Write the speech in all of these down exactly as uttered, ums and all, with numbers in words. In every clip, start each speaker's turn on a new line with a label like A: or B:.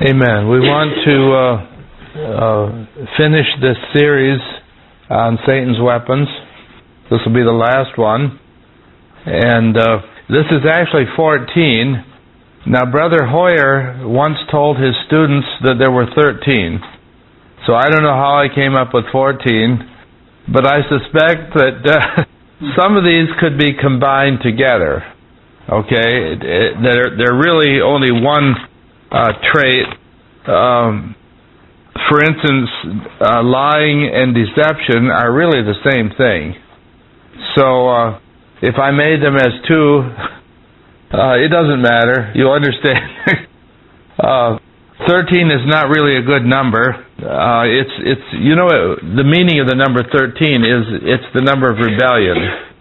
A: Amen. We want to uh, uh, finish this series on Satan's weapons. This will be the last one. And uh, this is actually fourteen. Now, Brother Hoyer once told his students that there were thirteen. So I don't know how I came up with fourteen, but I suspect that uh, some of these could be combined together. Okay? It, it, they're, they're really only one uh, trait. Um, for instance, uh, lying and deception are really the same thing. So uh, if I made them as two, uh, it doesn't matter. You understand. uh, thirteen is not really a good number. Uh, it's it's you know the meaning of the number thirteen is it's the number of rebellion.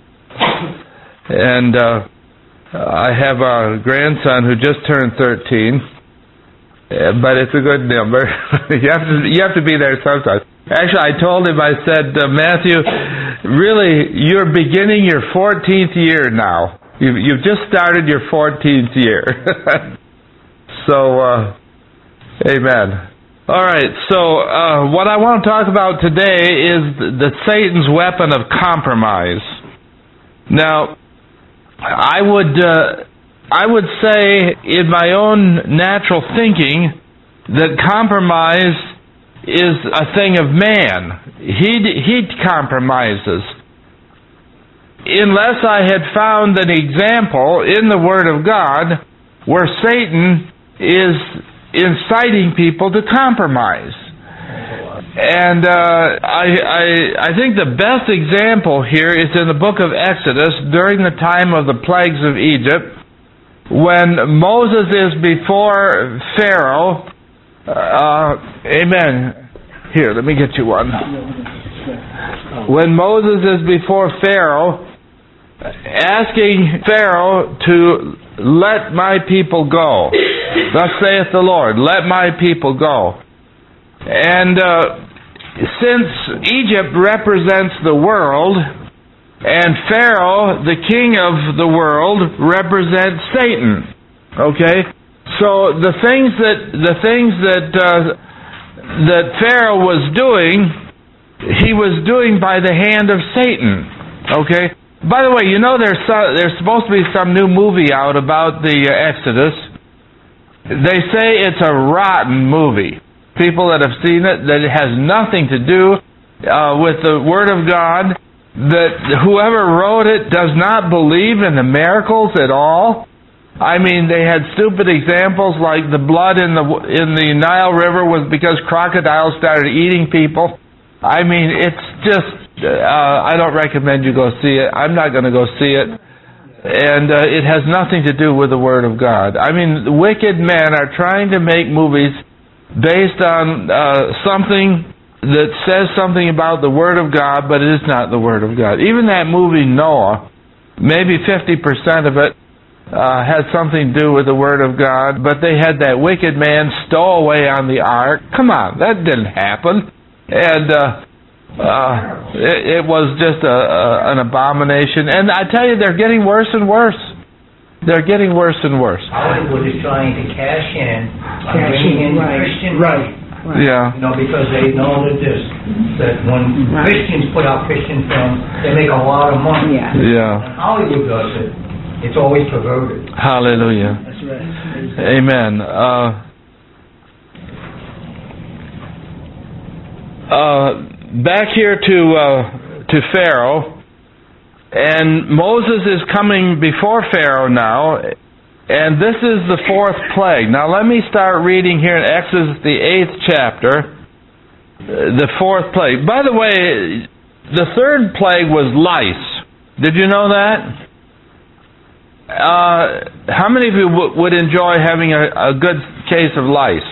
A: And uh, I have a grandson who just turned thirteen. Yeah, but it's a good number. you have to you have to be there sometimes. Actually, I told him, I said, uh, Matthew, really, you're beginning your fourteenth year now. You've, you've just started your fourteenth year. so, uh, amen. All right, so uh, what I want to talk about today is the Satan's weapon of compromise. Now, I would... Uh, I would say, in my own natural thinking, that compromise is a thing of man. He he compromises. Unless I had found an example in the Word of God where Satan is inciting people to compromise. And uh, I, I I think the best example here is in the book of Exodus during the time of the plagues of Egypt. When Moses is before Pharaoh, uh, amen. Here, let me get you one. When Moses is before Pharaoh, asking Pharaoh to let my people go. Thus saith the Lord, let my people go. And uh, since Egypt represents the world, and Pharaoh, the king of the world, represents Satan. Okay, so the things that the things that uh, that Pharaoh was doing, he was doing by the hand of Satan. Okay. By the way, you know there's so, there's supposed to be some new movie out about the uh, Exodus. They say it's a rotten movie. People that have seen it, that it has nothing to do uh, with the Word of God. That whoever wrote it does not believe in the miracles at all. I mean, they had stupid examples like the blood in the in the Nile River was because crocodiles started eating people. I mean, it's just, uh, I don't recommend you go see it. I'm not going to go see it. And uh, it has nothing to do with the Word of God. I mean, wicked men are trying to make movies based on uh, something that says something about the Word of God, but it is not the Word of God. Even that movie Noah, maybe fifty percent of it uh, had something to do with the Word of God, but they had that wicked man stow away on the ark. Come on, that didn't happen. And uh, uh, it, it was just a, a, an abomination. And I tell you, they're getting worse and worse. They're getting worse and worse.
B: Hollywood is trying to cash in on
C: Cash
B: bringing in
C: in, right,
B: Christian
C: right.
B: Right.
A: Yeah.
B: You know, because they know that this, that when right. Christians put out Christian films, they make a lot of money.
C: Yeah.
A: Yeah.
B: When Hollywood does it, it's always perverted.
A: Hallelujah.
C: That's right.
A: Amen. Uh, uh, back here to uh, to Pharaoh, and Moses is coming before Pharaoh now. And this is the fourth plague. Now let me start reading here in Exodus, the eighth chapter, the fourth plague. By the way, the third plague was lice. Did you know that? Uh, how many of you w- would enjoy having a, a good case of lice?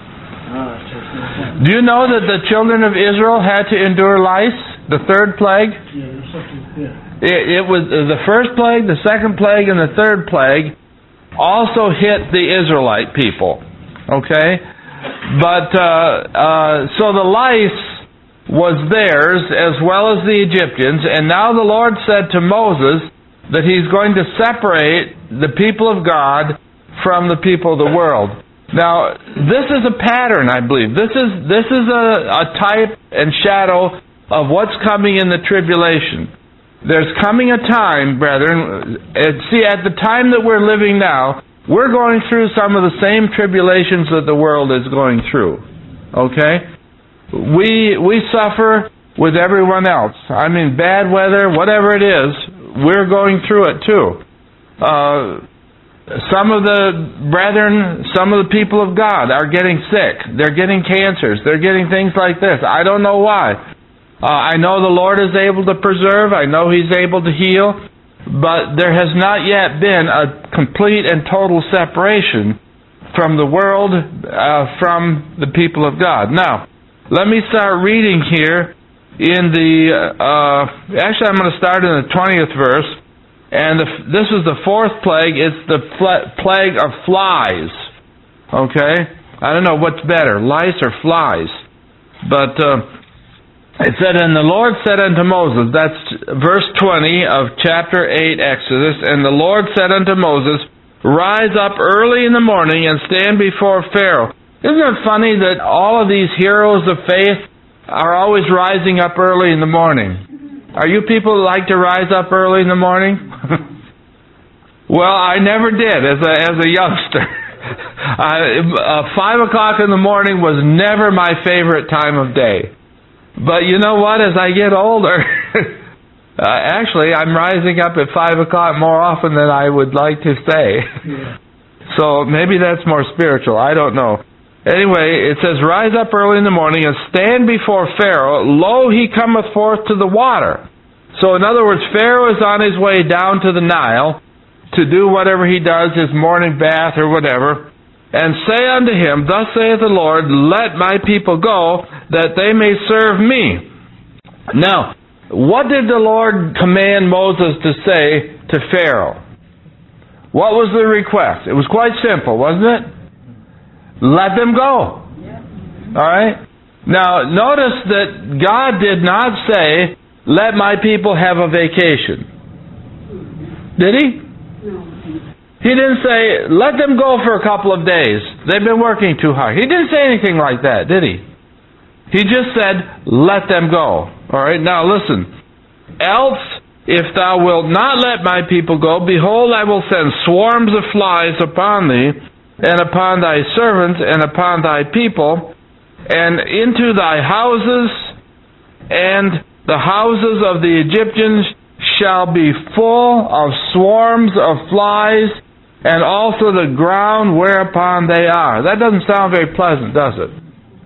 A: Do you know that the children of Israel had to endure lice? The third plague? It, it was the first plague, the second plague, and the third plague also hit the Israelite people, okay? But, uh, uh, so the lice was theirs as well as the Egyptians, and now the Lord said to Moses that He's going to separate the people of God from the people of the world. Now, this is a pattern, I believe. This is this is a, a type and shadow of what's coming in the tribulation. There's coming a time, brethren, and see, at the time that we're living now, we're going through some of the same tribulations that the world is going through. Okay? We we suffer with everyone else. I mean, bad weather, whatever it is, we're going through it too. Uh, some of the brethren, some of the people of God are getting sick. They're getting cancers. They're getting things like this. I don't know why. Uh, I know the Lord is able to preserve. I know He's able to heal. But there has not yet been a complete and total separation from the world, uh, from the people of God. Now, let me start reading here in the, uh, actually I'm going to start in the twentieth verse. And the, this is the fourth plague. It's the fl- plague of flies. Okay? I don't know what's better, lice or flies. But uh, it said, and the Lord said unto Moses, that's verse twenty of chapter eight, Exodus, and the Lord said unto Moses, rise up early in the morning and stand before Pharaoh. Isn't it funny that all of these heroes of faith are always rising up early in the morning? Are you people who like to rise up early in the morning? Well, I never did as a as a youngster. I, uh, five o'clock in the morning was never my favorite time of day. But you know what? As I get older, uh, actually, I'm rising up at five o'clock more often than I would like to say. Yeah. So maybe that's more spiritual. I don't know. Anyway, it says, rise up early in the morning and stand before Pharaoh. Lo, he cometh forth to the water. So in other words, Pharaoh is on his way down to the Nile to do whatever he does, his morning bath or whatever. And say unto him, thus saith the Lord, let my people go, that they may serve me. Now, what did the Lord command Moses to say to Pharaoh? What was the request? It was quite simple, wasn't it? Let them go. Alright? Now, notice that God did not say, let my people have a vacation. Did He? He didn't say, let them go for a couple of days. They've been working too hard. He didn't say anything like that, did He? He just said, let them go. Alright? Now listen. Else, if thou wilt not let my people go, behold, I will send swarms of flies upon thee, and upon thy servants, and upon thy people, and into thy houses, and the houses of the Egyptians shall be full of swarms of flies, and also the ground whereupon they are. That doesn't sound very pleasant, does it?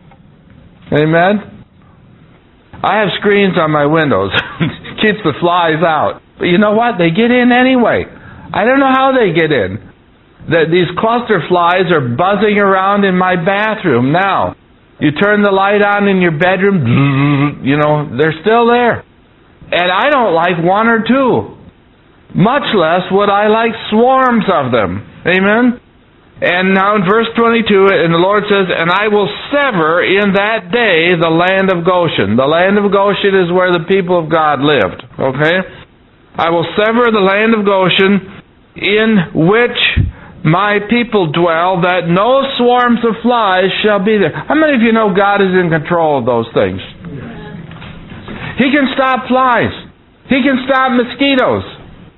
A: Amen? I have screens on my windows. Keeps the flies out. But you know what? They get in anyway. I don't know how they get in. That these cluster flies are buzzing around in my bathroom now. You turn the light on in your bedroom, you know, they're still there. And I don't like one or two. Much less would I like swarms of them. Amen? And now in verse twenty-two, and the Lord says, and I will sever in that day the land of Goshen. The land of Goshen is where the people of God lived. Okay? I will sever the land of Goshen in which my people dwell, that no swarms of flies shall be there. How many of you know God is in control of those things? He can stop flies. He can stop mosquitoes.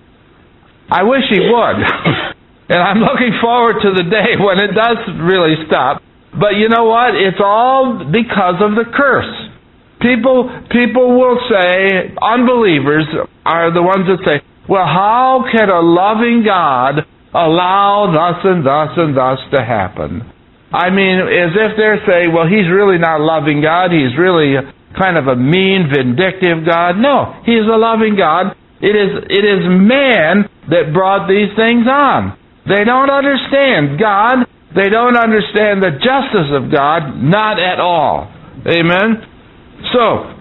A: I wish He would. And I'm looking forward to the day when it does really stop. But you know what? It's all because of the curse. People, people will say, unbelievers are the ones that say, well, how can a loving God allow thus and thus and thus to happen? I mean, as if they're saying, well, He's really not a loving God. He's really kind of a mean, vindictive God. No, He's a loving God. It is, it is man that brought these things on. They don't understand God. They don't understand the justice of God. Not at all. Amen? So,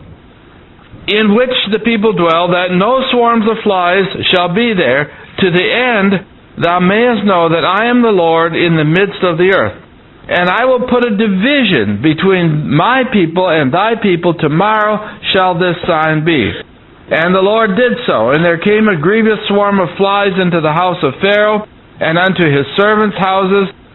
A: in which the people dwell, that no swarms of flies shall be there, to the end thou mayest know that I am the Lord in the midst of the earth. And I will put a division between my people and thy people. Tomorrow shall this sign be. And the Lord did so. And there came a grievous swarm of flies into the house of Pharaoh, and unto his servants' houses,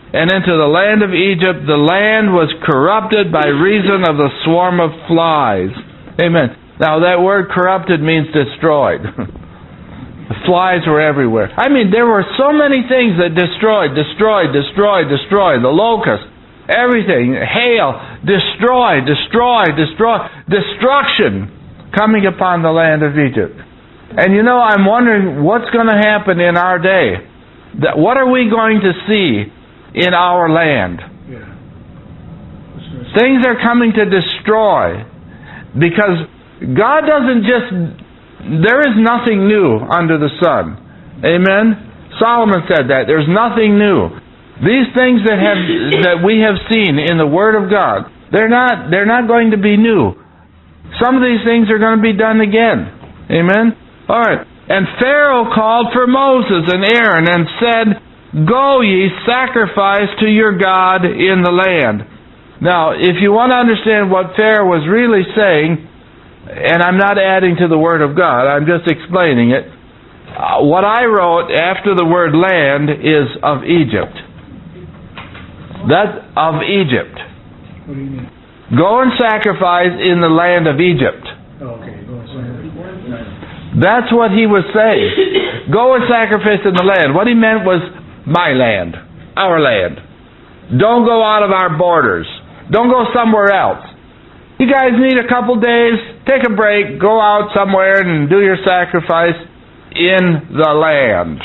A: and into the land of Egypt. The land was corrupted by reason of the swarm of flies. Amen. Now that word corrupted means destroyed. The flies were everywhere. I mean, there were so many things that destroyed, destroyed, destroyed, destroyed. The locust, everything, hail, destroy, destroy, destroy, destruction coming upon the land of Egypt. And you know, I'm wondering what's going to happen in our day. What are we going to see in our land?
C: Yeah.
A: Things are coming to destroy, because God doesn't just, there is nothing new under the sun. Amen? Solomon said that. There's nothing new. These things that have that we have seen in the Word of God, they're not they're not going to be new. Some of these things are going to be done again. Amen? All right. And Pharaoh called for Moses and Aaron and said, "Go ye, sacrifice to your God in the land." Now, if you want to understand what Pharaoh was really saying, and I'm not adding to the Word of God, I'm just explaining it. Uh, what I wrote after the word land is of Egypt. That's of Egypt.
C: What do you mean?
A: Go and sacrifice in the land of Egypt.
C: Oh, okay. Go and sacrifice.
A: That's what he was saying. Go and sacrifice in the land. What he meant was my land, our land. Don't go out of our borders. Don't go somewhere else. You guys need a couple days, take a break, go out somewhere and do your sacrifice in the land.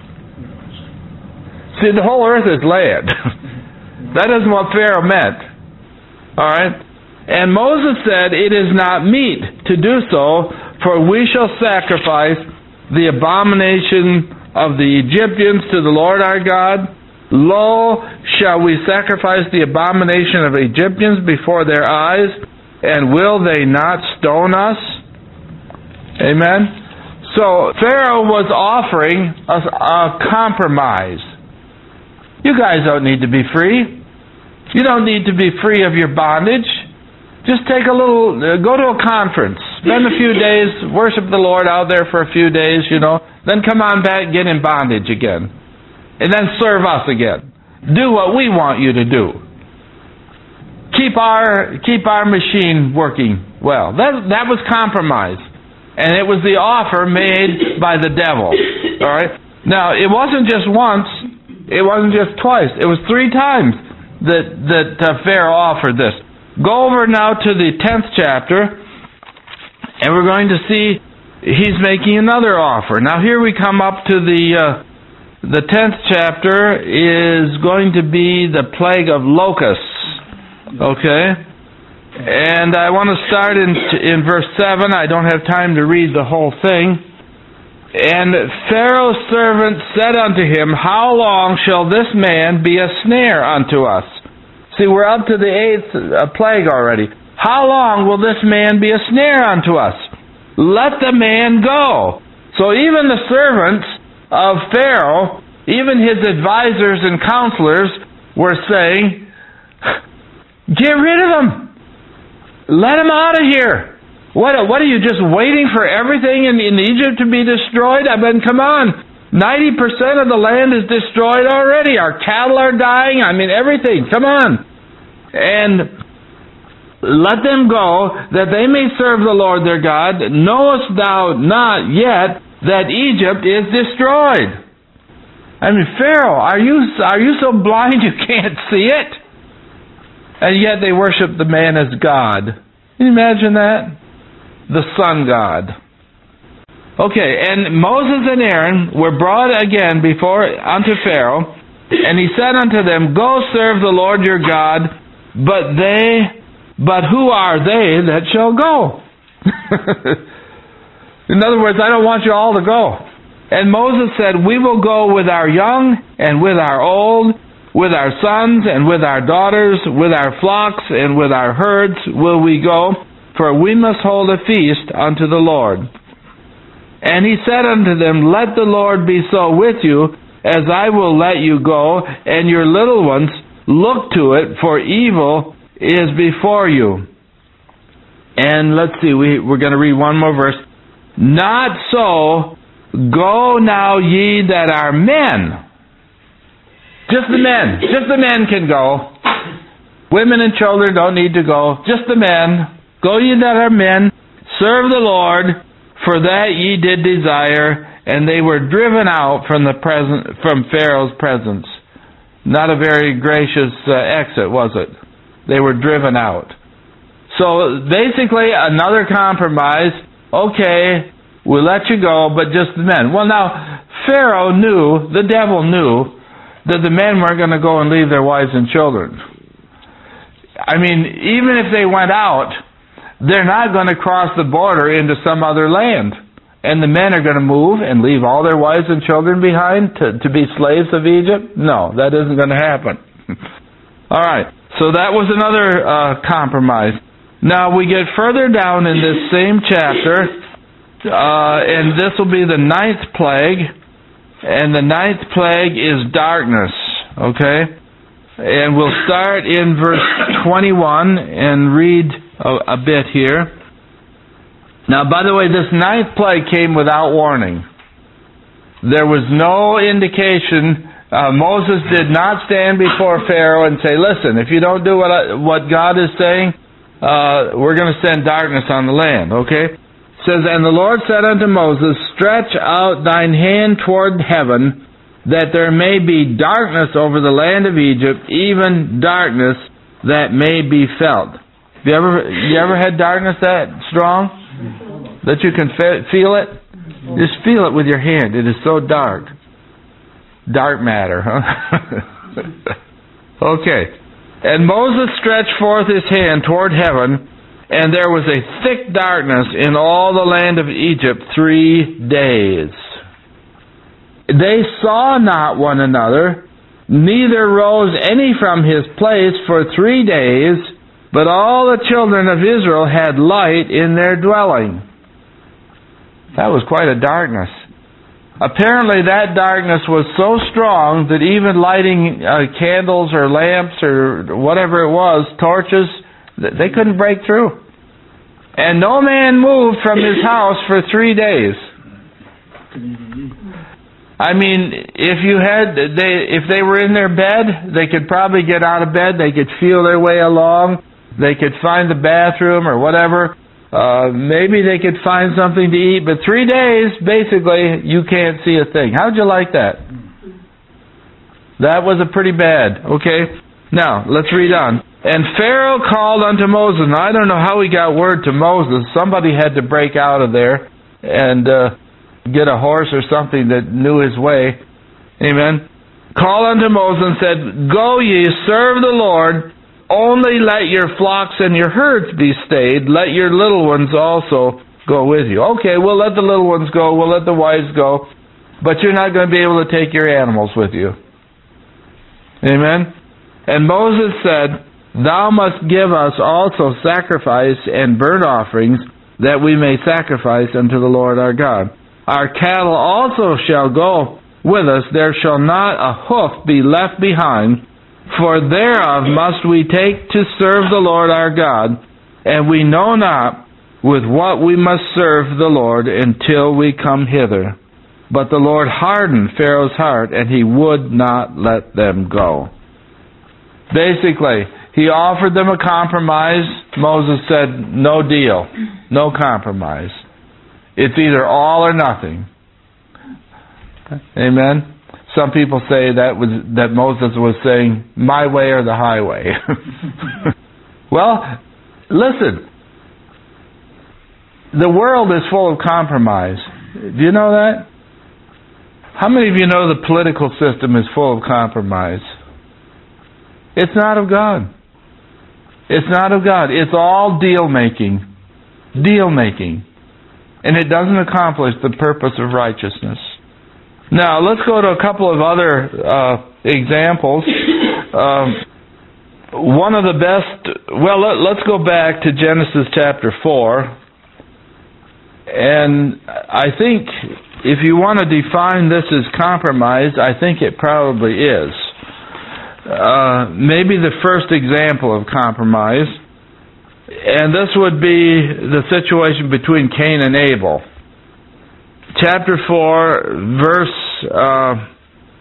A: See, the whole earth is land. That isn't what Pharaoh meant. Alright? And Moses said, "It is not meet to do so, for we shall sacrifice the abomination of the Egyptians to the Lord our God. Lo, shall we sacrifice the abomination of Egyptians before their eyes? And will they not stone us?" Amen? So, Pharaoh was offering a, a compromise. You guys don't need to be free. You don't need to be free of your bondage. Just take a little, uh, go to a conference. Spend a few days, worship the Lord out there for a few days, you know. Then come on back and get in bondage again. And then serve us again. Do what we want you to do. Keep our keep our machine working well. That that was compromise, and it was the offer made by the devil. All right. Now it wasn't just once, it wasn't just twice. It was three times that that uh, Pharaoh offered this. Go over now to the tenth chapter, and we're going to see he's making another offer. Now here we come up to the uh, the tenth chapter is going to be the plague of locusts. Okay, and I want to start in in verse seven. I don't have time to read the whole thing. And Pharaoh's servant said unto him, "How long shall this man be a snare unto us?" See, we're up to the eighth uh, plague already. "How long will this man be a snare unto us? Let the man go." So even the servants of Pharaoh, even his advisors and counselors, were saying, "Get rid of him. Let him out of here. What, what are you, just waiting for everything in, in Egypt to be destroyed? I mean, come on. ninety percent of the land is destroyed already. Our cattle are dying. I mean, everything. Come on. And let them go, that they may serve the Lord their God. Knowest thou not yet that Egypt is destroyed?" I mean, Pharaoh, are you are you so blind you can't see it? And yet they worship the man as God. Can you imagine that? The sun god. Okay, and Moses and Aaron were brought again before unto Pharaoh, and he said unto them, "Go serve the Lord your God, but they, but who are they that shall go?" In other words, I don't want you all to go. And Moses said, "We will go with our young and with our old, with our sons and with our daughters, with our flocks and with our herds will we go, for we must hold a feast unto the Lord." And he said unto them, "Let the Lord be so with you, as I will let you go, and your little ones. Look to it, for evil is before you." And let's see, we, we're going to read one more verse. "Not so, go now ye that are men." Just the men. Just the men can go. Women and children don't need to go. Just the men. Go ye that are men, serve the Lord, for that ye did desire, and they were driven out from the present from Pharaoh's presence. Not a very gracious uh, exit, was it? They were driven out. So basically, another compromise. Okay, we'll let you go, but just the men. Well, now, Pharaoh knew, the devil knew, that the men weren't going to go and leave their wives and children. I mean, even if they went out, they're not going to cross the border into some other land. And the men are going to move and leave all their wives and children behind to, to be slaves of Egypt? No, that isn't going to happen. All right, so that was another uh, compromise. Now we get further down in this same chapter, uh, and this will be the ninth plague. And the ninth plague is darkness, okay? And we'll start in verse twenty-one and read a, a bit here. Now, by the way, this ninth plague came without warning. There was no indication. Uh, Moses did not stand before Pharaoh and say, listen, if you don't do what I, what God is saying, uh, we're going to send darkness on the land, okay? It says, and the Lord said unto Moses, stretch out thine hand toward heaven, that there may be darkness over the land of Egypt, even darkness that may be felt. You ever, you ever had darkness that strong? That you can fe- feel it? Just feel it with your hand. It is so dark. Dark matter, huh? Okay. And Moses stretched forth his hand toward heaven, and there was a thick darkness in all the land of Egypt three days. They saw not one another, neither rose any from his place for three days, but all the children of Israel had light in their dwelling. That was quite a darkness. Apparently that darkness was so strong that even lighting uh, candles or lamps or whatever it was, torches, they couldn't break through. And no man moved from his house for three days. I mean, if you had, they, if they were in their bed, they could probably get out of bed. They could feel their way along. They could find the bathroom or whatever. Uh, maybe they could find something to eat. But three days, basically, you can't see a thing. How'd you like that? That was a pretty bad. Okay? Now, let's read on. And Pharaoh called unto Moses. Now, I don't know how he got word to Moses. Somebody had to break out of there and uh, get a horse or something that knew his way. Amen. Call unto Moses and said, go ye, serve the Lord. Only let your flocks and your herds be stayed. Let your little ones also go with you. Okay, we'll let the little ones go. We'll let the wives go. But you're not going to be able to take your animals with you. Amen. And Moses said, thou must give us also sacrifice and burnt offerings, that we may sacrifice unto the Lord our God. Our cattle also shall go with us. There shall not a hoof be left behind, for thereof must we take to serve the Lord our God, and we know not with what we must serve the Lord until we come hither. But the Lord hardened Pharaoh's heart, and he would not let them go. Basically, he offered them a compromise. Moses said, no deal, no compromise. It's either all or nothing. Amen? Some people say that was that Moses was saying, my way or the highway. Well, listen. The world is full of compromise. Do you know that? How many of you know the political system is full of compromise? It's not of God. It's not of God. It's all deal making. Deal making. And it doesn't accomplish the purpose of righteousness. Now, let's go to a couple of other uh, examples. Um, one of the best, well, let, let's go back to Genesis chapter four. And I think if you want to define this as compromise, I think it probably is. Uh, maybe the first example of compromise. And this would be the situation between Cain and Abel. Chapter four, verse uh,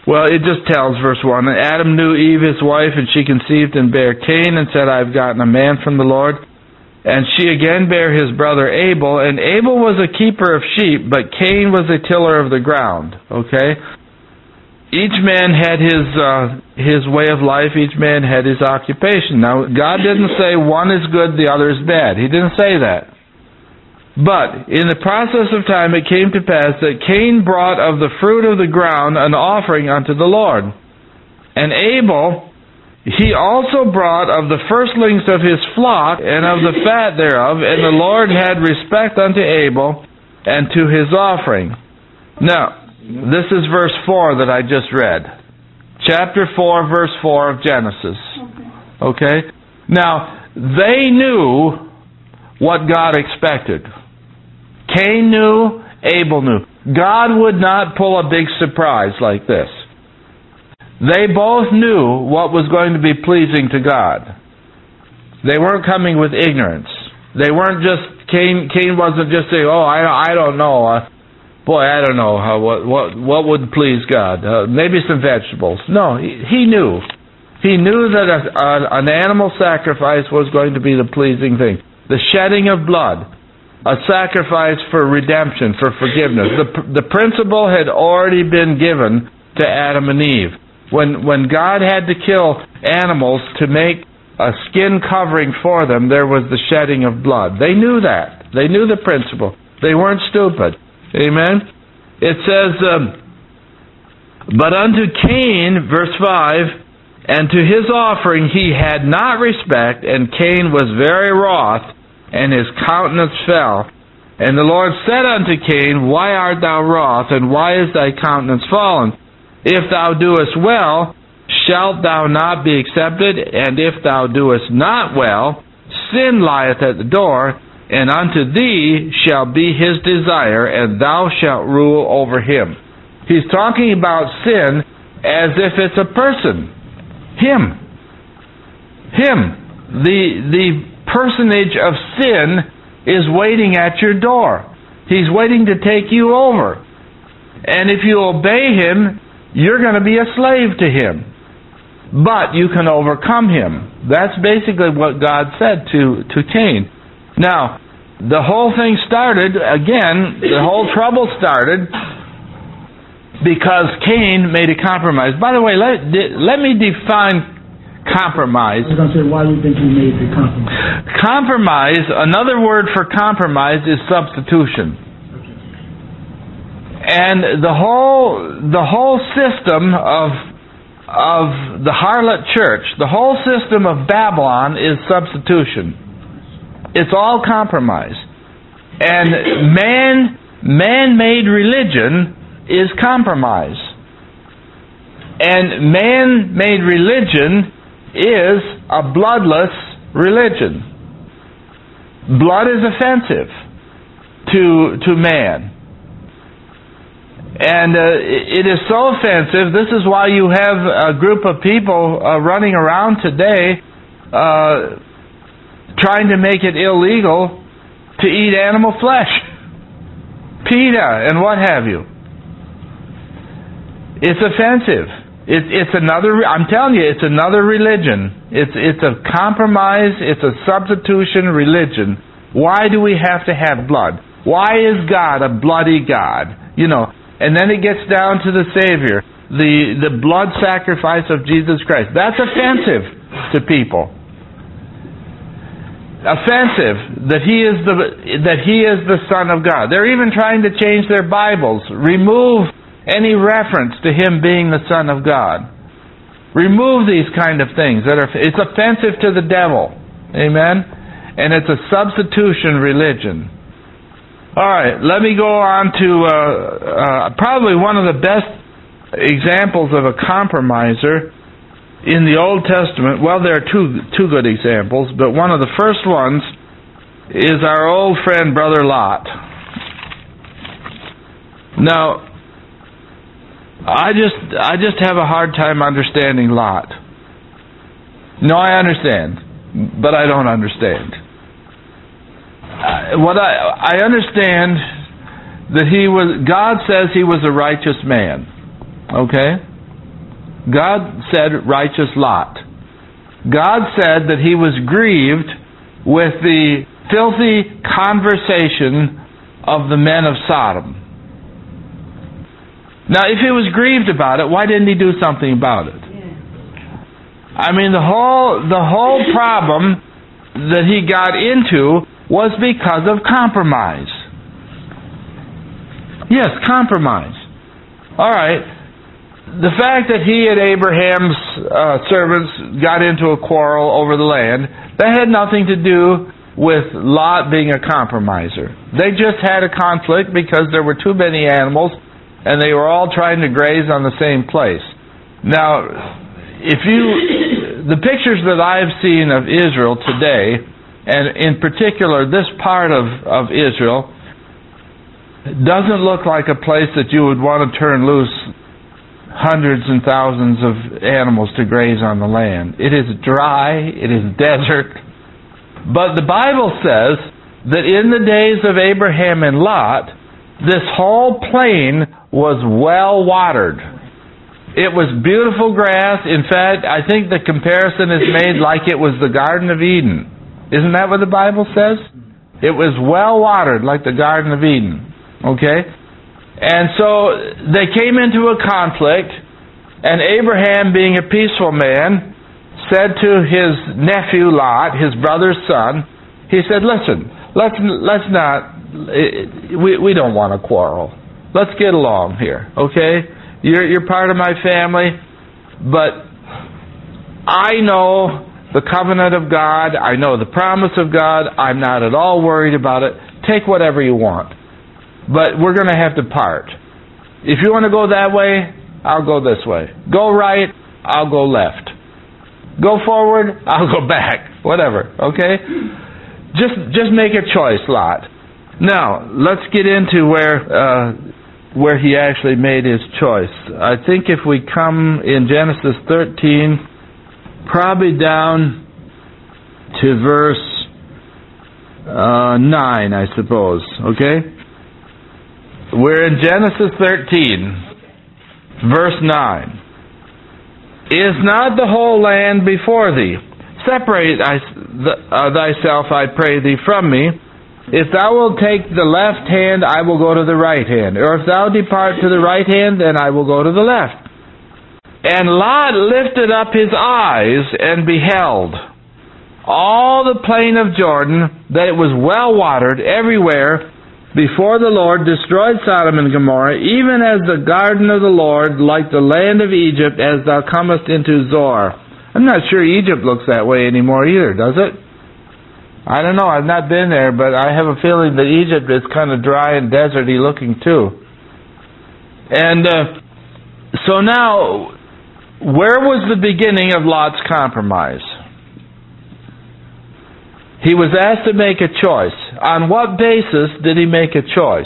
A: Well, it just tells, verse one, Adam knew Eve his wife, and she conceived and bare Cain, and said, I have gotten a man from the Lord. And she again bare his brother Abel, and Abel was a keeper of sheep, but Cain was a tiller of the ground. Okay? Each man had his uh, his way of life, each man had his occupation. Now, God didn't say one is good, the other is bad. He didn't say that. But, in the process of time it came to pass that Cain brought of the fruit of the ground an offering unto the Lord. And Abel, he also brought of the firstlings of his flock and of the fat thereof, and the Lord had respect unto Abel and to his offering. Now, this is verse four that I just read. Chapter four, verse four of Genesis. Okay? Now, they knew what God expected. Cain knew, Abel knew. God would not pull a big surprise like this. They both knew what was going to be pleasing to God. They weren't coming with ignorance. They weren't just, Cain Cain wasn't just saying, oh, I, I don't know. Uh, boy, I don't know how what what, what would please God. Uh, maybe some vegetables. No, he, he knew. He knew that a, a, an animal sacrifice was going to be the pleasing thing. The shedding of blood. A sacrifice for redemption, for forgiveness. The, the principle had already been given to Adam and Eve. When, when God had to kill animals to make a skin covering for them, there was the shedding of blood. They knew that. They knew the principle. They weren't stupid. Amen? It says, um, but unto Cain, verse five, and to his offering he had not respect, and Cain was very wroth, and his countenance fell. And the Lord said unto Cain, why art thou wroth, and why is thy countenance fallen? If thou doest well, shalt thou not be accepted, and if thou doest not well, sin lieth at the door, and unto thee shall be his desire, and thou shalt rule over him. He's talking about sin as if it's a person. Him. Him. The, the personage of sin is waiting at your door. He's waiting to take you over. And if you obey him, you're going to be a slave to him. But you can overcome him. That's basically what God said to, to Cain. Now, the whole thing started, again, the whole trouble started because Cain made a compromise. By the way, let, let me define compromise.
C: I was going to say, why do you think he made the compromise?
A: Compromise, another word for compromise is substitution. And the whole the whole system of of the harlot church, the whole system of Babylon is substitution. It's all compromise. And man man-made religion is compromise. And man-made religion is a bloodless religion. Blood is offensive to to man. And uh, it is so offensive. This is why you have a group of people uh, running around today uh, trying to make it illegal to eat animal flesh. PETA and what have you. It's offensive. It, it's another, I'm telling you, it's another religion. It's, it's a compromise. It's a substitution religion. Why do we have to have blood? Why is God a bloody God? You know, and then it gets down to the Savior, the, the blood sacrifice of Jesus Christ. That's offensive to people. Offensive that he is the that he is the Son of God. They're even trying to change their Bibles, remove any reference to him being the Son of God. Remove these kind of things that are. It's offensive to the devil. Amen. And it's a substitution religion. All right, let me go on to uh, uh, probably one of the best examples of a compromiser in the Old Testament. Well, there are two two good examples, but one of the first ones is our old friend Brother Lot. Now, I just I just have a hard time understanding Lot. No, I understand, but I don't understand. Uh, what I I understand that he was. God says he was a righteous man. Okay, God said righteous Lot. God said that He was grieved with the filthy conversation of the men of Sodom. Now, if He was grieved about it, why didn't He do something about it? I mean, the whole the whole problem that he got into was because of compromise. Yes, compromise. All right. The fact that he and Abraham's uh, servants got into a quarrel over the land, that had nothing to do with Lot being a compromiser. They just had a conflict because there were too many animals and they were all trying to graze on the same place. Now, if you, the pictures that I've seen of Israel today, and in particular this part of, of Israel, doesn't look like a place that you would want to turn loose hundreds and thousands of animals to graze on the land. It is dry, it is desert. But the Bible says that in the days of Abraham and Lot, this whole plain was well watered. It was beautiful grass. In fact, I think the comparison is made like it was the Garden of Eden. Isn't that what the Bible says? It was well watered like the Garden of Eden. Okay? And so they came into a conflict, and Abraham, being a peaceful man, said to his nephew Lot, his brother's son, he said, listen, let's let's not, we, we don't want to quarrel. Let's get along here, okay? You're, you're part of my family, but I know the covenant of God, I know the promise of God, I'm not at all worried about it. Take whatever you want. But we're going to have to part. If you want to go that way, I'll go this way. Go right, I'll go left. Go forward, I'll go back. Whatever, okay? Just just make a choice, Lot. Now, let's get into where uh, where he actually made his choice. I think if we come in Genesis thirteen, probably down to verse uh, nine, I suppose, okay? We're in Genesis thirteen, verse nine. Is not the whole land before thee? Separate thyself, I pray thee, from me. If thou wilt take the left hand, I will go to the right hand. Or if thou depart to the right hand, then I will go to the left. And Lot lifted up his eyes and beheld all the plain of Jordan, that it was well watered everywhere, before the Lord destroyed Sodom and Gomorrah, even as the garden of the Lord, like the land of Egypt, as thou comest into Zoar. I'm not sure Egypt looks that way anymore either, does it? I don't know, I've not been there, but I have a feeling that Egypt is kind of dry and deserty looking too. And uh, so now, where was the beginning of Lot's compromise? He was asked to make a choice. On what basis did he make a choice?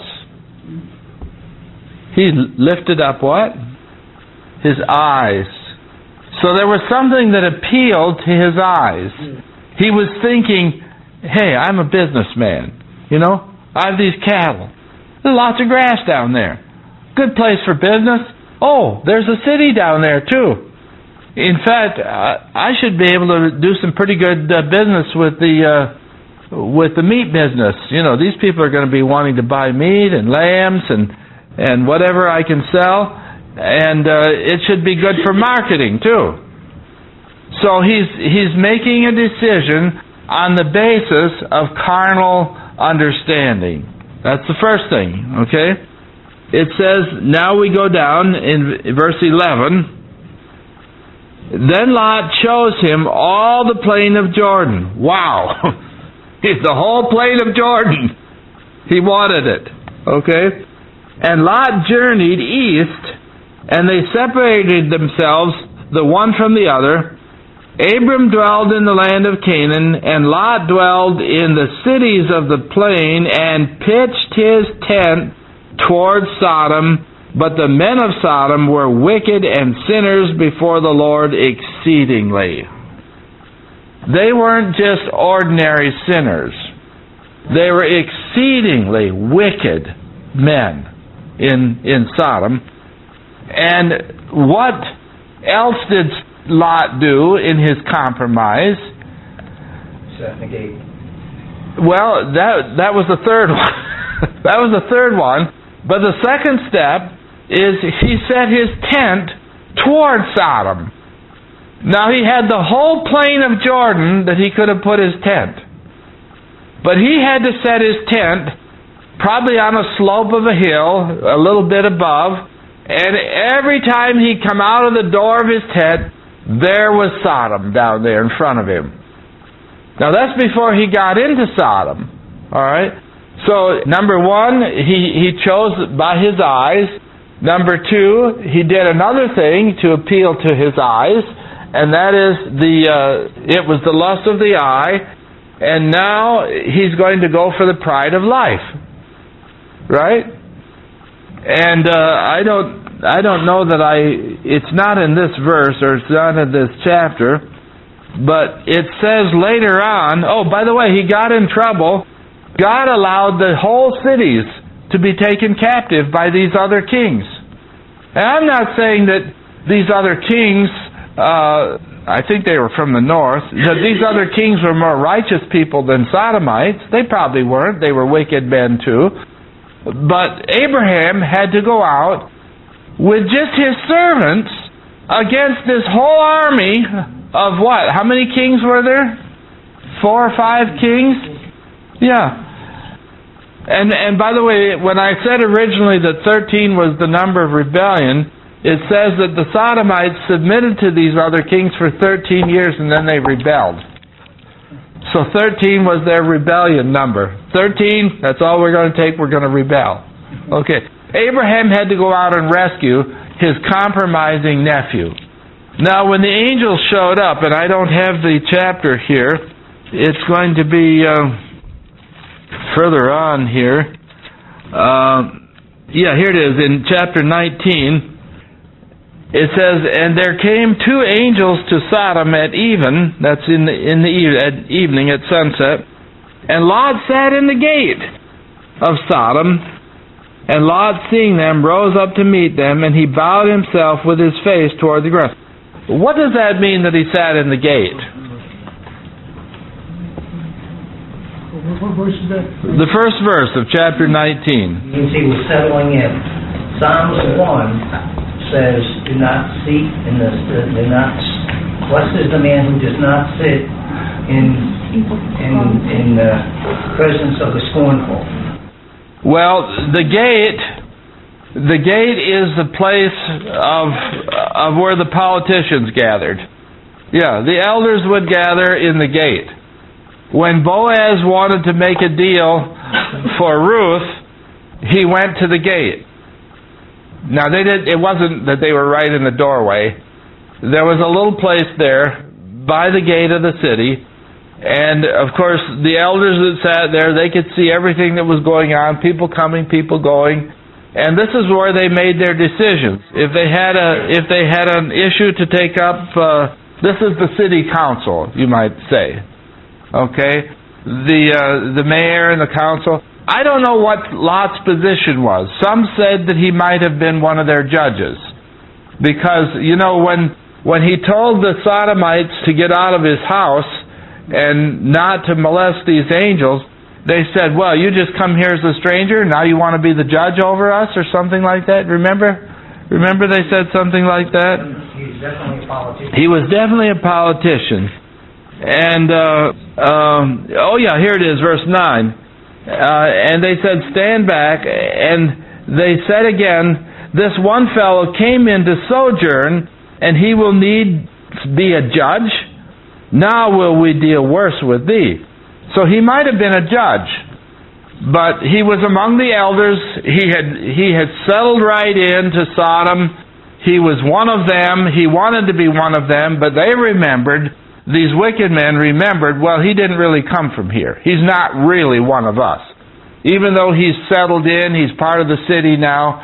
A: He lifted up what? His eyes. So there was something that appealed to his eyes. He was thinking, hey, I'm a businessman. You know, I have these cattle. There's lots of grass down there. Good place for business. Oh, there's a city down there too. In fact, I should be able to do some pretty good uh, business with the uh, with the meat business. You know, these people are going to be wanting to buy meat and lambs and and whatever I can sell, and uh, it should be good for marketing too. So he's he's making a decision on the basis of carnal understanding. That's the first thing. Okay, it says, now we go down in verse eleven. Then Lot chose him all the plain of Jordan. Wow! The whole plain of Jordan. He wanted it. Okay? And Lot journeyed east, and they separated themselves, the one from the other. Abram dwelled in the land of Canaan, and Lot dwelled in the cities of the plain, and pitched his tent toward Sodom. But the men of Sodom were wicked and sinners before the Lord exceedingly. They weren't just ordinary sinners. They were exceedingly wicked men in, in Sodom. And what else did Lot do in his compromise?
B: Set the gate.
A: Well, that that was the third one. That was the third one. But the second step is he set his tent toward Sodom. Now he had the whole plain of Jordan that he could have put his tent. But he had to set his tent probably on a slope of a hill, a little bit above, and every time he'd come out of the door of his tent, there was Sodom down there in front of him. Now that's before he got into Sodom. Alright? So, number one, he, he chose by his eyes. Number two, he did another thing to appeal to his eyes, and that is the uh, it was the lust of the eye, and now he's going to go for the pride of life. Right? And uh, I don't I don't know that I it's not in this verse or it's not in this chapter, but it says later on, oh, by the way, he got in trouble. God allowed the whole cities to be taken captive by these other kings. And I'm not saying that these other kings, uh, I think they were from the north, that these other kings were more righteous people than Sodomites. They probably weren't. They were wicked men too. But Abraham had to go out with just his servants against this whole army of what? How many kings were there? Four or five kings? Yeah. And and by the way, when I said originally that thirteen was the number of rebellion, it says that the Sodomites submitted to these other kings for thirteen years and then they rebelled. So thirteen was their rebellion number. thirteen, that's all we're going to take, we're going to rebel. Okay. Abraham had to go out and rescue his compromising nephew. Now when the angels showed up, and I don't have the chapter here, it's going to be uh, further on here. Uh, yeah, here it is in chapter nineteen. It says, and there came two angels to Sodom at even, that's in the, in the at evening, at sunset, and Lot sat in the gate of Sodom, and Lot, seeing them, rose up to meet them, and he bowed himself with his face toward the ground. What does that mean that he sat in the gate?
C: What verse is that?
A: The first verse of chapter nineteen.
B: You can see we're settling in. Psalms one says, do not seat in the, do not, blessed is the man who does not sit in, in, in the presence of the scornful.
A: Well, the gate, the gate is the place of, of where the politicians gathered. Yeah, the elders would gather in the gate. When Boaz wanted to make a deal for Ruth, he went to the gate. Now, they did. It wasn't that they were right in the doorway. There was a little place there by the gate of the city, and of course, the elders that sat there, they could see everything that was going on, people coming, people going, and this is where they made their decisions. If they had a, if they had an issue to take up, uh, this is the city council, you might say. Okay, the uh, the mayor and the council. I don't know what Lot's position was. Some said that he might have been one of their judges. Because, you know, when when he told the Sodomites to get out of his house and not to molest these angels, they said, well, you just come here as a stranger, now you want to be the judge over us, or something like that. Remember? Remember they said something like that?
B: He's definitely a politician.
A: He was definitely a politician. And, uh, um, oh yeah, here it is, verse nine. Uh, and they said, stand back. And they said again, this one fellow came in to sojourn, and he will need be a judge. Now will we deal worse with thee. So he might have been a judge, but he was among the elders. He had he had settled right into Sodom. He was one of them. He wanted to be one of them, but they remembered. These wicked men remembered, well, he didn't really come from here. He's not really one of us. Even though he's settled in, he's part of the city now.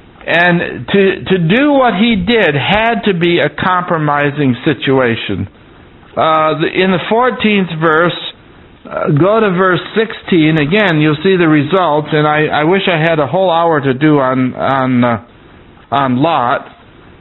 A: And to to do what he did had to be a compromising situation. Uh, the, in the fourteenth verse, uh, go to verse sixteen. Again, you'll see the results. And I, I wish I had a whole hour to do on on uh, on Lot.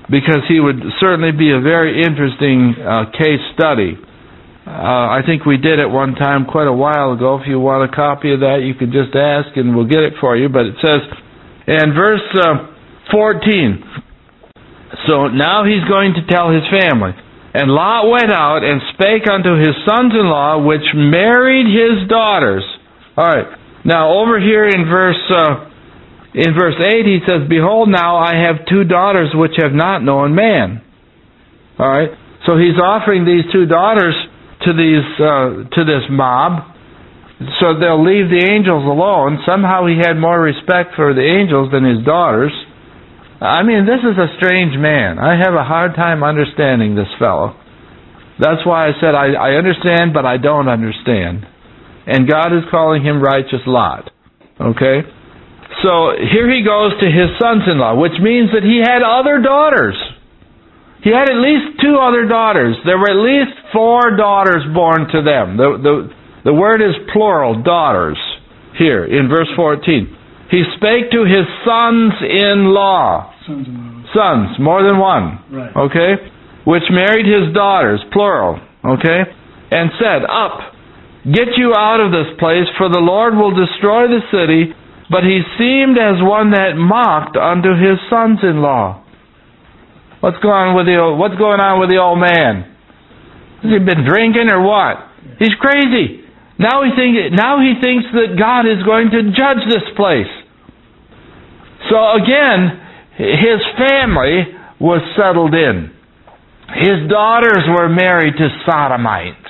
A: because he would certainly be a very interesting uh, case study. Uh, I think we did at one time quite a while ago. If you want a copy of that, you can just ask and we'll get it for you. But it says in verse uh, fourteen, so now he's going to tell his family. And Lot went out and spake unto his sons-in-law, which married his daughters. All right. Now over here in verse uh, in verse eight, he says, behold, now I have two daughters which have not known man. All right. So he's offering these two daughters to these uh, to this mob, so they'll leave the angels alone. Somehow he had more respect for the angels than his daughters. I mean, this is a strange man. I have a hard time understanding this fellow. That's why I said I, I understand, but I don't understand. And God is calling him righteous Lot. Okay? So here he goes to his sons-in-law, which means that he had other daughters. He had at least two other daughters. There were at least four daughters born to them. The, the, the word is plural, daughters, here in verse fourteen. He spake to his sons-in-law.
C: Sons-in-law.
A: Sons, more than one.
C: Right.
A: Okay? Which married his daughters, plural. Okay? And said, up, get you out of this place, for the Lord will destroy the city. But he seemed as one that mocked unto his sons-in-law. What's going on with the old, what's going on with the old man? Has he been drinking or what? He's crazy. Now he think now he thinks that God is going to judge this place. So again, his family was settled in. His daughters were married to sodomites.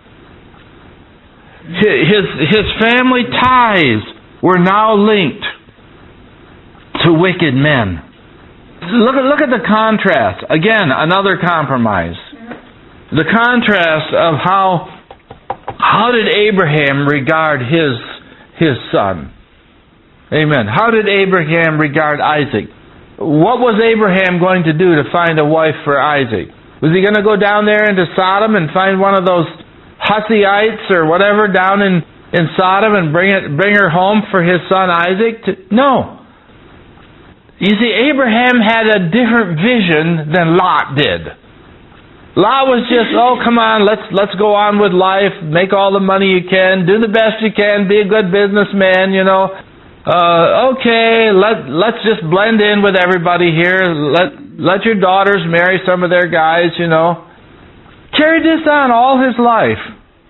A: His his family ties were now linked to wicked men. Look at, look at the contrast. Again, another compromise. The contrast of how how did Abraham regard his his son? Amen. How did Abraham regard Isaac? What was Abraham going to do to find a wife for Isaac? Was he going to go down there into Sodom and find one of those Hussyites or whatever down in, in Sodom and bring it bring her home for his son Isaac? To, no. You see, Abraham had a different vision than Lot did. Lot was just, oh, come on, let's let's go on with life, make all the money you can, do the best you can, be a good businessman, you know. Uh, okay, let let's just blend in with everybody here. Let let your daughters marry some of their guys, you know. Carried this on all his life.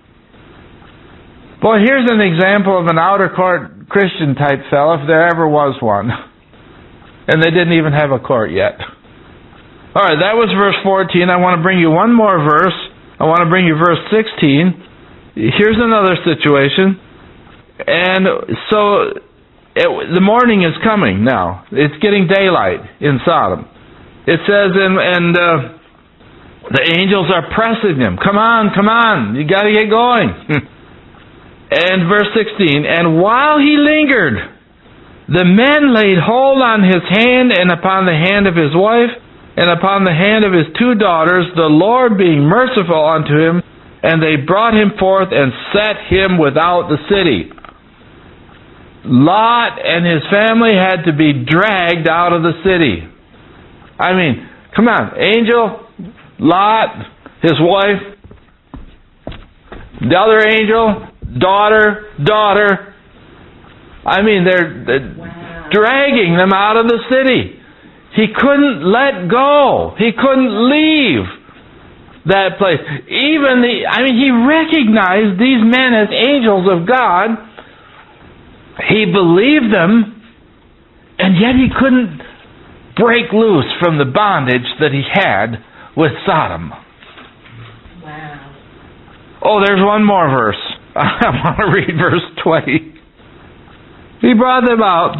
A: Boy, here's an example of an outer court Christian type fellow, if there ever was one. And they didn't even have a court yet. All right, that was verse fourteen. I want to bring you one more verse. I want to bring you verse sixteen. Here's another situation. And so it, the morning is coming now. It's getting daylight in Sodom. It says, and, and uh, the angels are pressing him. Come on, come on. You got to get going. And verse sixteen, and while he lingered, the men laid hold on his hand and upon the hand of his wife and upon the hand of his two daughters, the Lord being merciful unto him, and they brought him forth and set him without the city. Lot and his family had to be dragged out of the city. I mean, come on, angel, Lot, his wife, the other angel, daughter, daughter. I mean, they're, they're wow. dragging them out of the city. He couldn't let go. He couldn't leave that place. Even the, I mean, he recognized these men as angels of God. He believed them, and yet he couldn't break loose from the bondage that he had with Sodom.
D: Wow.
A: Oh, there's one more verse. I want to read verse twenty. He brought them out.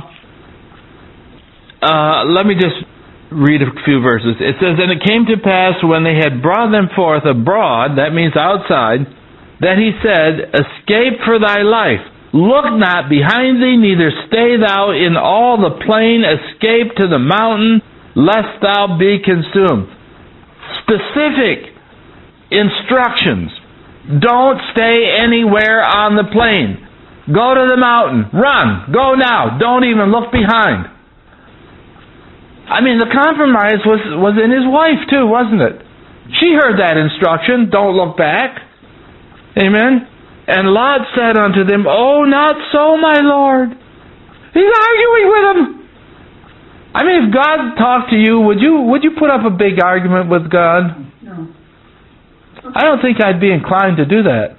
A: Uh, let me just read a few verses. It says, and it came to pass when they had brought them forth abroad, that means outside, that he said, escape for thy life. Look not behind thee, neither stay thou in all the plain. Escape to the mountain, lest thou be consumed. Specific instructions. Don't stay anywhere on the plain. Go to the mountain. Run. Go now. Don't even look behind. I mean, the compromise was, was in his wife too, wasn't it? She heard that instruction, don't look back. Amen? And Lot said unto them, Oh, not so, my Lord. He's arguing with him. I mean, if God talked to you, would you would you put up a big argument with God?
C: No.
A: I don't think I'd be inclined to do that.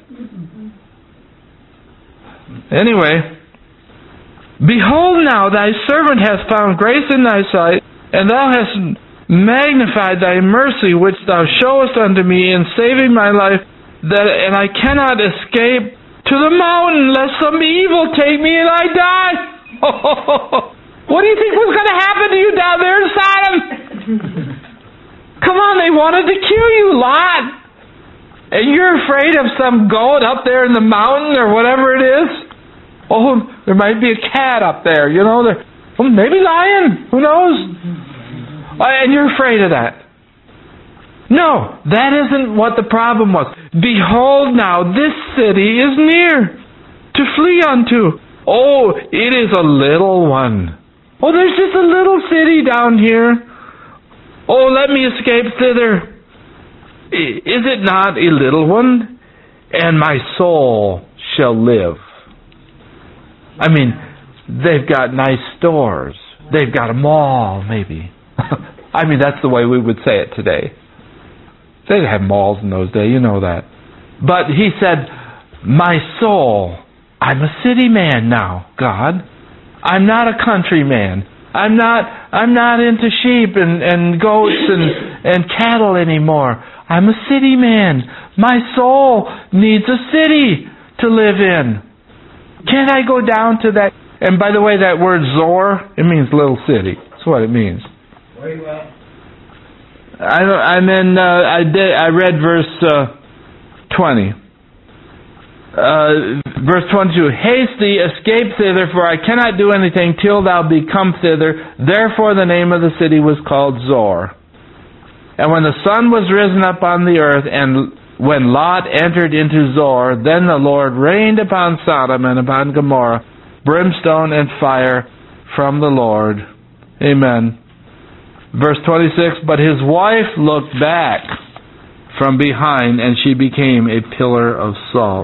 A: Anyway, behold now, thy servant hath found grace in thy sight, and thou hast magnified thy mercy which thou showest unto me in saving my life, that and I cannot escape to the mountain, lest some evil take me and I die. What do you think was going to happen to you down there in Sodom? Come on, they wanted to kill you, Lot. And you're afraid of some goat up there in the mountain or whatever it is? Oh, there might be a cat up there, you know, there, well, maybe lion, who knows? And you're afraid of that. No, that isn't what the problem was. Behold now, this city is near to flee unto. Oh, it is a little one. Oh, there's just a little city down here. Oh, let me escape thither. Is it not a little one? And my soul shall live. I mean, they've got nice stores. They've got a mall, maybe. I mean, that's the way we would say it today. They didn't have malls in those days, you know that. But he said, my soul, I'm a city man now, God. I'm not a country man. I'm not I'm not into sheep and, and goats and, and cattle anymore. I'm a city man. My soul needs a city to live in. Can't I go down to that? And by the way, that word Zor, it means little city. That's what it means.
B: Where you at?
A: I I'm in. Uh, I did. I read verse uh, twenty. Uh, verse twenty-two. Haste thee, escape thither, for I cannot do anything till thou be come thither. Therefore the name of the city was called Zor. And when the sun was risen up on the earth, and when Lot entered into Zor, then the Lord rained upon Sodom and upon Gomorrah brimstone and fire from the Lord. Amen. Verse twenty-six, but his wife looked back from behind, and she became a pillar of salt.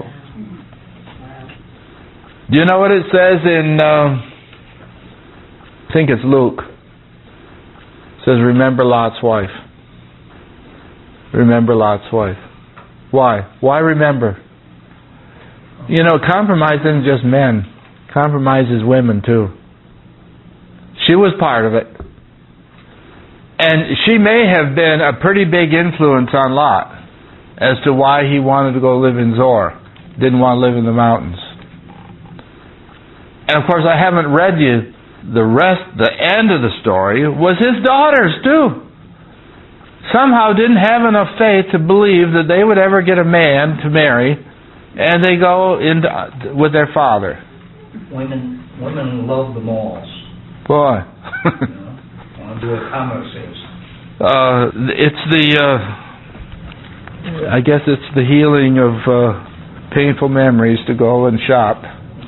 A: Do you know what it says in, uh, I think it's Luke. It says, remember Lot's wife. Remember Lot's wife. Why? Why remember? You know, compromise isn't just men. Compromise is women too. She was part of it. And she may have been a pretty big influence on Lot as to why he wanted to go live in Zor. Didn't want to live in the mountains. And of course, I haven't read you the rest, the end of the story was his daughters too. Somehow didn't have enough faith to believe that they would ever get a man to marry, and they go into with their father.
B: Women, women love the malls.
A: Boy.
B: You know, want to do what commerce is.
A: Uh, it's the, uh, I guess it's the healing of uh, painful memories to go and shop.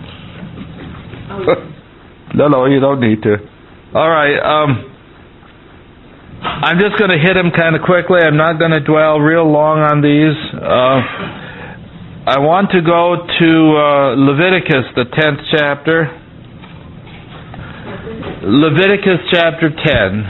A: No, no, you don't need to. All right. Um, I'm just going to hit them kind of quickly. I'm not going to dwell real long on these. Uh, I want to go to uh, Leviticus, the tenth chapter. Leviticus chapter ten.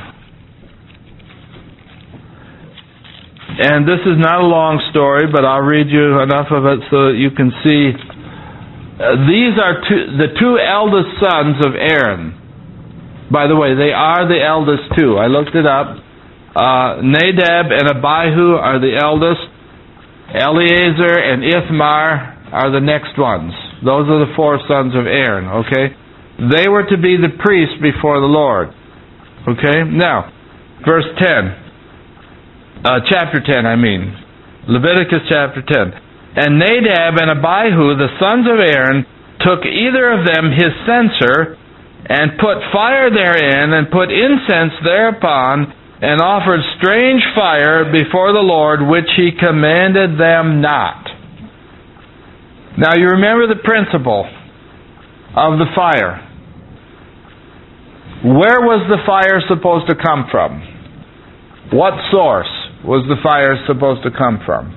A: And this is not a long story, but I'll read you enough of it so that you can see. Uh, these are two, the two eldest sons of Aaron. By the way, they are the eldest too. I looked it up. Uh, Nadab and Abihu are the eldest. Eleazar and Ithamar are the next ones. Those are the four sons of Aaron, okay? They were to be the priests before the Lord. Okay? Now, verse ten. Uh, chapter ten, I mean. Leviticus chapter ten. And Nadab and Abihu, the sons of Aaron, took either of them his censer, and put fire therein, and put incense thereupon, and offered strange fire before the Lord, which he commanded them not. Now you remember the principle of the fire. Where was the fire supposed to come from? What source was the fire supposed to come from?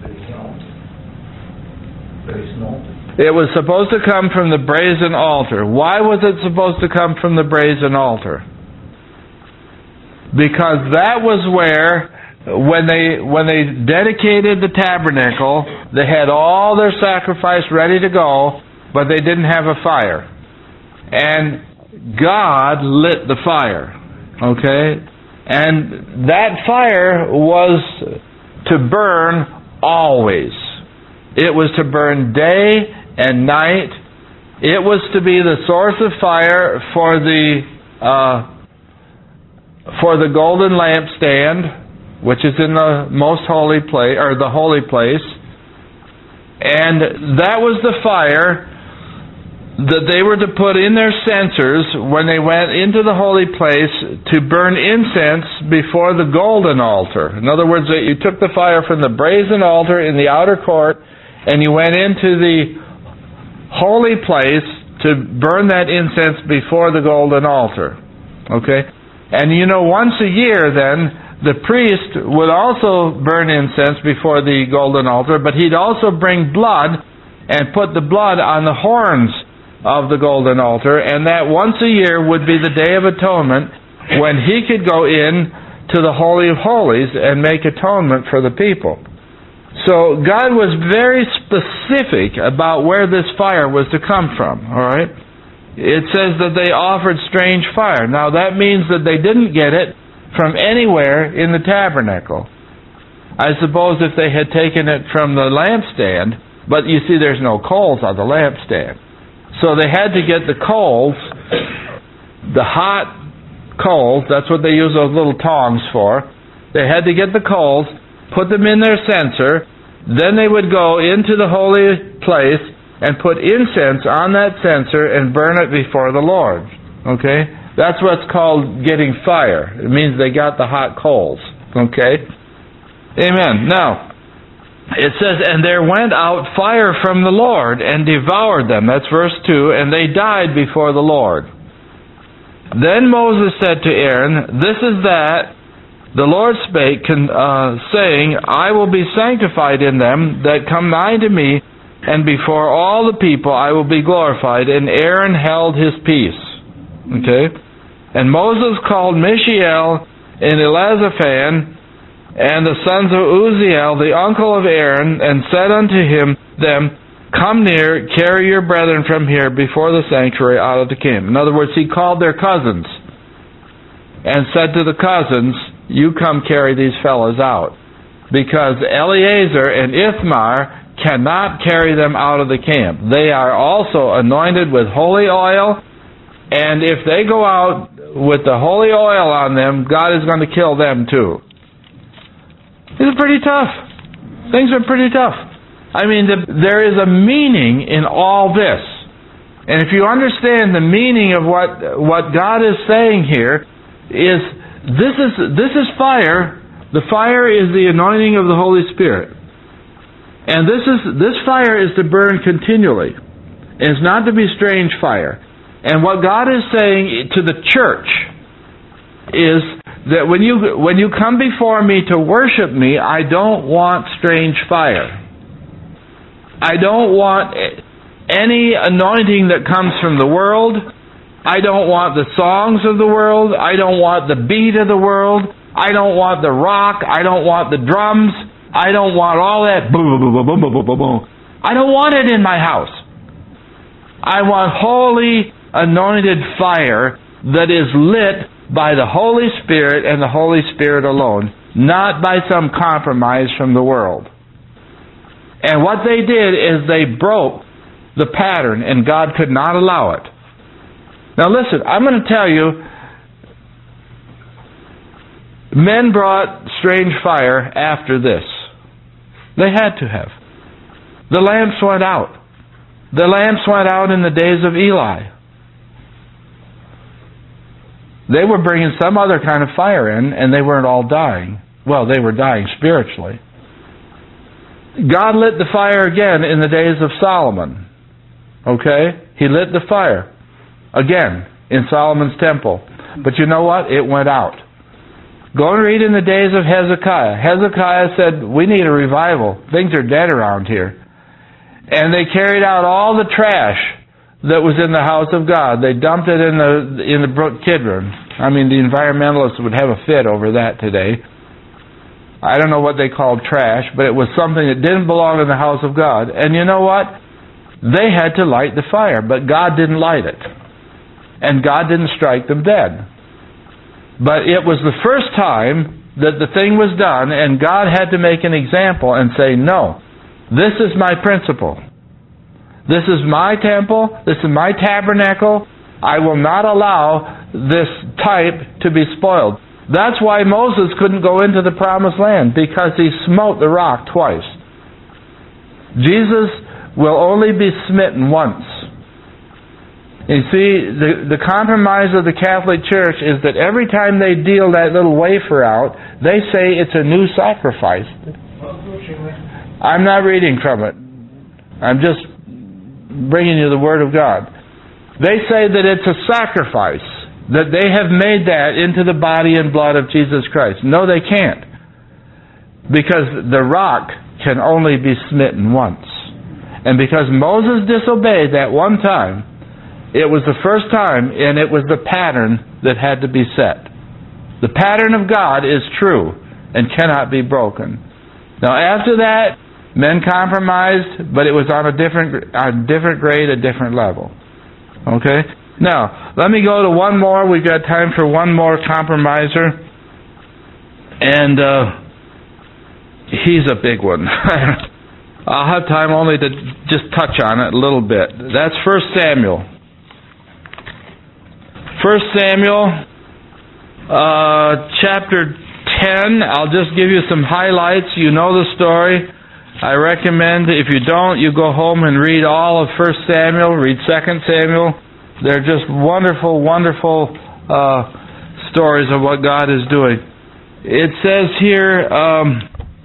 A: It was supposed to come from the brazen altar. Why was it supposed to come from the brazen altar? Because that was where, when they when they dedicated the tabernacle, they had all their sacrifice ready to go, but they didn't have a fire. And God lit the fire. Okay? And that fire was to burn always. It was to burn day and night. It was to be the source of fire for the uh, for the golden lampstand, which is in the most holy place, or the holy place. And that was the fire that they were to put in their censers when they went into the holy place to burn incense before the golden altar. In other words, you took the fire from the brazen altar in the outer court and you went into the holy place to burn that incense before the golden altar. Okay? And you know, once a year then, the priest would also burn incense before the golden altar, but he'd also bring blood and put the blood on the horns of the golden altar, and that once a year would be the Day of Atonement when he could go in to the Holy of Holies and make atonement for the people. So God was very specific about where this fire was to come from. All right? It says that they offered strange fire. Now that means that they didn't get it from anywhere in the tabernacle. I suppose if they had taken it from the lampstand, but you see there's no coals on the lampstand. So they had to get the coals, the hot coals, that's what they use those little tongs for. They had to get the coals, put them in their censer, then they would go into the holy place and put incense on that censer and burn it before the Lord. Okay? That's what's called getting fire. It means they got the hot coals. Okay? Amen. Now, it says, and there went out fire from the Lord and devoured them. That's verse two. And they died before the Lord. Then Moses said to Aaron, this is that the Lord spake, uh, saying, I will be sanctified in them that come nigh to me, and before all the people I will be glorified. And Aaron held his peace. Okay? And Moses called Mishael and Elazaphan, and the sons of Uzziel, the uncle of Aaron, and said unto him, them, come near, carry your brethren from here before the sanctuary out of the camp. In other words, he called their cousins and said to the cousins, you come carry these fellows out. Because Eleazar and Ithamar cannot carry them out of the camp. They are also anointed with holy oil, and if they go out with the holy oil on them, God is going to kill them too. It's pretty tough. Things are pretty tough. I mean, the, there is a meaning in all this. And if you understand the meaning of what what God is saying here, is this is this is fire. The fire is the anointing of the Holy Spirit. And this is this fire is to burn continually. It's not to be strange fire. And what God is saying to the church is that when you when you come before me to worship me, I don't want strange fire. I don't want any anointing that comes from the world. I don't want the songs of the world. I don't want the beat of the world. I don't want the rock. I don't want the drums. I don't want all that boom, boom, boom, boom, boom, boom, boom. I don't want it in my house. I want holy anointed fire that is lit by the Holy Spirit and the Holy Spirit alone, not by some compromise from the world. And what they did is they broke the pattern, and God could not allow it. Now listen, I'm going to tell you, men brought strange fire after this. They had to have. The lamps went out. The lamps went out in the days of Eli. They were bringing some other kind of fire in, and they weren't all dying. Well, they were dying spiritually. God lit the fire again in the days of Solomon. Okay? He lit the fire again in Solomon's temple. But you know what? It went out. Go and read in the days of Hezekiah. Hezekiah said, we need a revival. Things are dead around here. And they carried out all the trash that was in the house of God. They dumped it in the in the brook Kidron. I mean, the environmentalists would have a fit over that today. I don't know what they called trash, but it was something that didn't belong in the house of God. And you know what? They had to light the fire, but God didn't light it. And God didn't strike them dead. But it was the first time that the thing was done, and God had to make an example and say, no, this is my principle. This is my temple. This is my tabernacle. I will not allow this type to be spoiled. That's why Moses couldn't go into the promised land, because he smote the rock twice. Jesus will only be smitten once. You see, the, the compromise of the Catholic Church is that every time they deal that little wafer out, they say it's a new sacrifice. I'm not reading from it. I'm just bringing you the Word of God. They say that it's a sacrifice, that they have made that into the body and blood of Jesus Christ. No, they can't. Because the rock can only be smitten once. And because Moses disobeyed that one time, it was the first time, and it was the pattern that had to be set. The pattern of God is true and cannot be broken. Now after that, men compromised, but it was on a different, a different grade, a different level. Okay? Now, let me go to one more. We've got time for one more compromiser. And uh, he's a big one. I'll have time only to just touch on it a little bit. That's First Samuel. First Samuel, uh, chapter ten. I'll just give you some highlights. You know the story. I recommend, if you don't, you go home and read all of First Samuel, read Second Samuel. They're just wonderful, wonderful uh, stories of what God is doing. It says here um,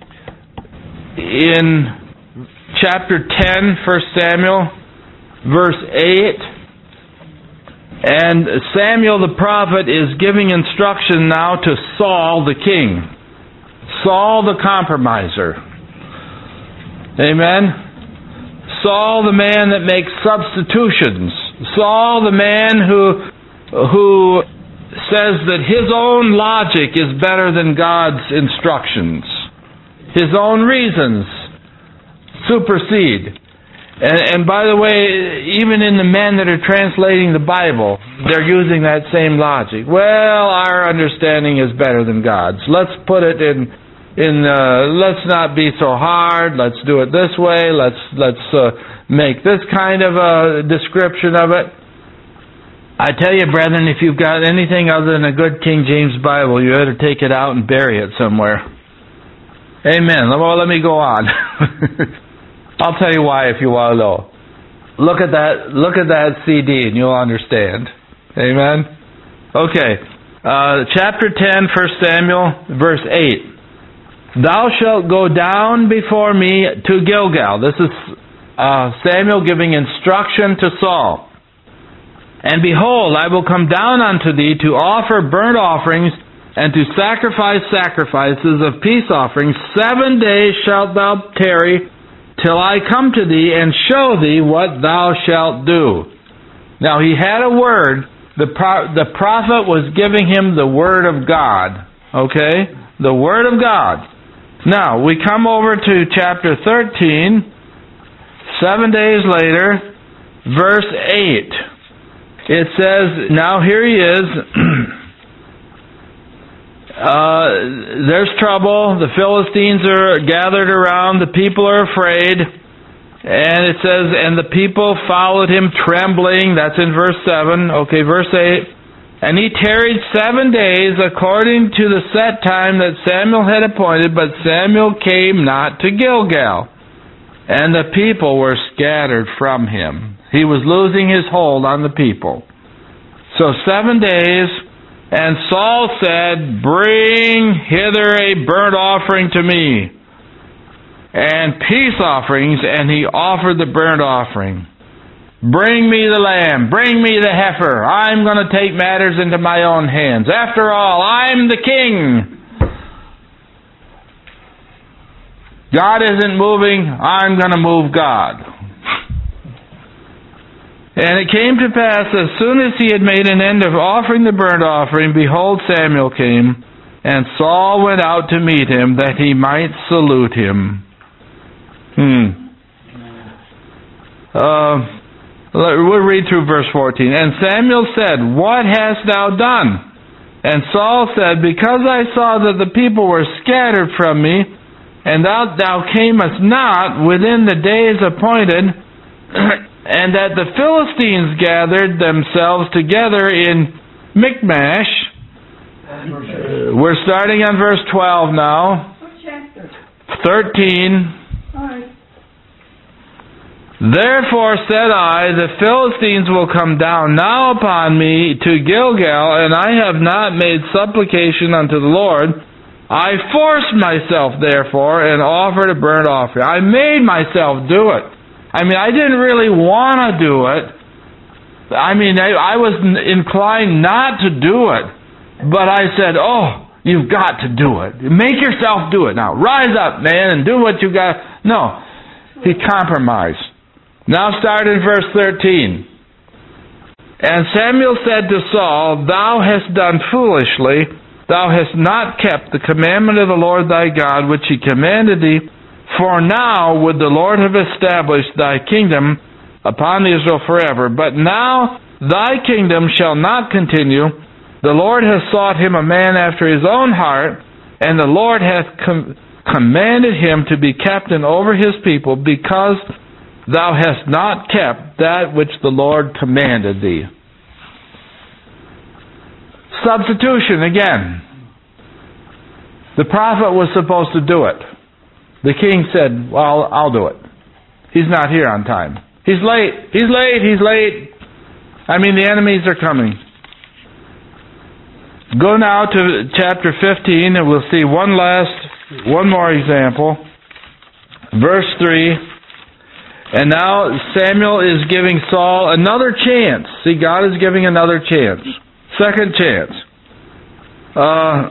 A: in chapter ten, First Samuel, verse eight, and Samuel the prophet is giving instruction now to Saul the king. Saul the compromiser. Amen? Saul the man that makes substitutions. Saul the man who, who says that his own logic is better than God's instructions. His own reasons supersede. And, and by the way, even in the men that are translating the Bible, they're using that same logic. Well, our understanding is better than God's. Let's put it in, in uh, let's not be so hard. Let's do it this way. Let's let's uh, make this kind of a description of it. I tell you, brethren, if you've got anything other than a good King James Bible, you ought to take it out and bury it somewhere. Amen. Well, let me go on. I'll tell you why if you want to know. Look at that. Look at that C D, and you'll understand. Amen. Okay. Uh, chapter ten, First Samuel, verse eight. Thou shalt go down before me to Gilgal. This is uh, Samuel giving instruction to Saul. And behold, I will come down unto thee to offer burnt offerings and to sacrifice sacrifices of peace offerings. Seven days shalt thou tarry till I come to thee and show thee what thou shalt do. Now he had a word. The, pro- the prophet was giving him the word of God. Okay? The word of God. Now, we come over to chapter thirteen, seven days later, verse eight. It says, now here he is. uh, there's trouble. The Philistines are gathered around. The people are afraid. And it says, and the people followed him trembling. That's in verse seven. Okay, verse eight. And he tarried seven days according to the set time that Samuel had appointed, but Samuel came not to Gilgal. And the people were scattered from him. He was losing his hold on the people. So seven days, and Saul said, bring hither a burnt offering to me, and peace offerings, and he offered the burnt offering. Bring me the lamb. Bring me the heifer. I'm going to take matters into my own hands. After all, I'm the king. God isn't moving. I'm going to move God. And it came to pass, as soon as he had made an end of offering the burnt offering, behold, Samuel came, and Saul went out to meet him, that he might salute him. Hmm. Uh, we'll read through verse fourteen. And Samuel said, What hast thou done? And Saul said, Because I saw that the people were scattered from me, and thou, thou camest not within the days appointed, and that the Philistines gathered themselves together in Michmash. Uh, we're starting on verse twelve now.
D: What chapter?
A: thirteen.
D: All right.
A: Therefore said I, the Philistines will come down now upon me to Gilgal, and I have not made supplication unto the Lord. I forced myself, therefore, and offered a burnt offering. I made myself do it. I mean, I didn't really want to do it. I mean, I, I was inclined not to do it. But I said, oh, you've got to do it. Make yourself do it. Now, rise up, man, and do what you got. No. He compromised. Now start in verse thirteen. And Samuel said to Saul, Thou hast done foolishly. Thou hast not kept the commandment of the Lord thy God, which he commanded thee. For now would the Lord have established thy kingdom upon Israel forever. But now thy kingdom shall not continue. The Lord hath sought him a man after his own heart, and the Lord hath com- commanded him to be captain over his people, because thou hast not kept that which the Lord commanded thee. Substitution again. The prophet was supposed to do it. The king said, well, I'll do it. He's not here on time. He's late. He's late. He's late. I mean, the enemies are coming. Go now to chapter fifteen, and we'll see one last, one more example. Verse three. And now Samuel is giving Saul another chance. See, God is giving another chance. Second chance. Uh,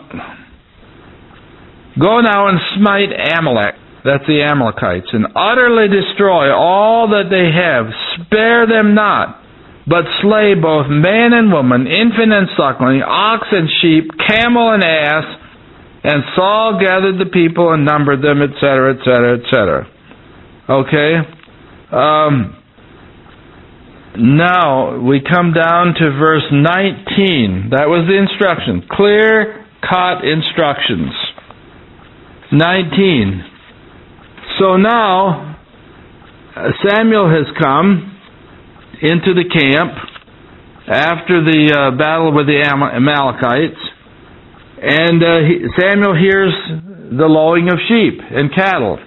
A: go now and smite Amalek. That's the Amalekites. And utterly destroy all that they have. Spare them not. But slay both man and woman, infant and suckling, ox and sheep, camel and ass. And Saul gathered the people and numbered them, et cetera, et cetera, et cetera. Okay? Um, now, we come down to verse nineteen. That was the instruction. Clear-cut instructions. nineteen. So now, Samuel has come into the camp after the uh, battle with the Am- Amalekites, and uh, he, Samuel hears the lowing of sheep and cattle.